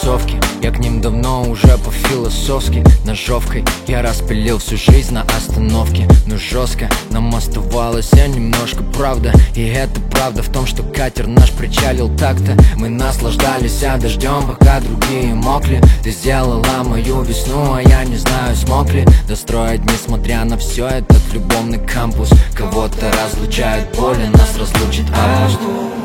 тусовки, я к ним давно уже по-философски. Ножовкой я распилил всю жизнь на остановке. Но жестко нам оставалось немножко правда. И это правда в том, что катер наш причалил так-то. Мы наслаждались дождем, пока другие мокли. Ты сделала мою весну, а я не знаю, смог ли достроить, несмотря на все, этот любовный кампус. Кого-то разлучает боль, нас разлучит август.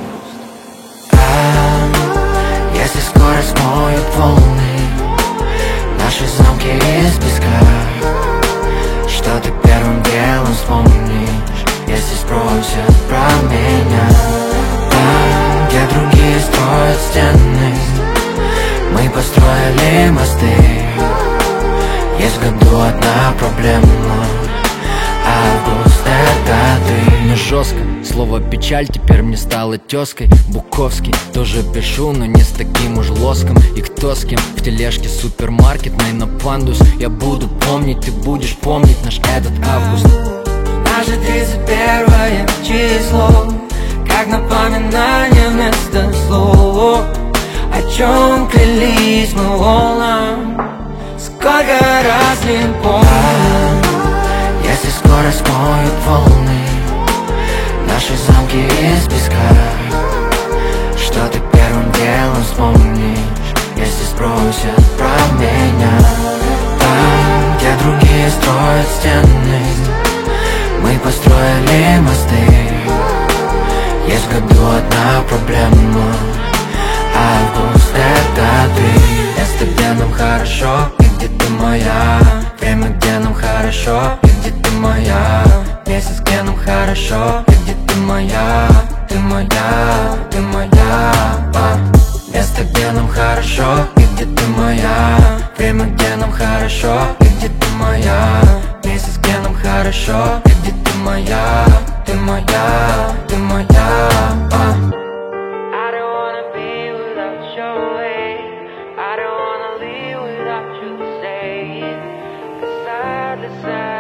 Если скоро смоют волны наши замки из песка, что ты первым делом вспомнишь, если спросят про меня? Там, где другие строят стены, мы построили мосты. Есть в году одна проблема: август — это ты. Но жестко, слово печаль теперь мне стало тезкой. Буковский тоже пишу, но не с таким уж лоском. И кто с кем в тележке супермаркетной на пандус. Я буду помнить, ты будешь помнить наш этот август. Наше 31 число, как напоминание вместо слов. О чем клялись мы волнам, сколько раз не помню. Если скоро смоют волны наши замки из песка, что ты первым делом вспомнишь, если спросят про меня? Там, где другие строят стены, мы построили мосты. Есть в году одна проблема: август — это ты. Место, где нам хорошо, и где ты моя. Время, где нам хорошо, и где ты моя. Месяц, где нам хорошо, и где ты моя. Ты моя, ты моя. Место, где нам хорошо, и где ты моя. Время, где нам хорошо, и где ты моя. Месяц, где нам хорошо, и где ты моя. Ты моя, ты моя. I don't wanna be without your way. I don't wanna leave without you to say. Side to side.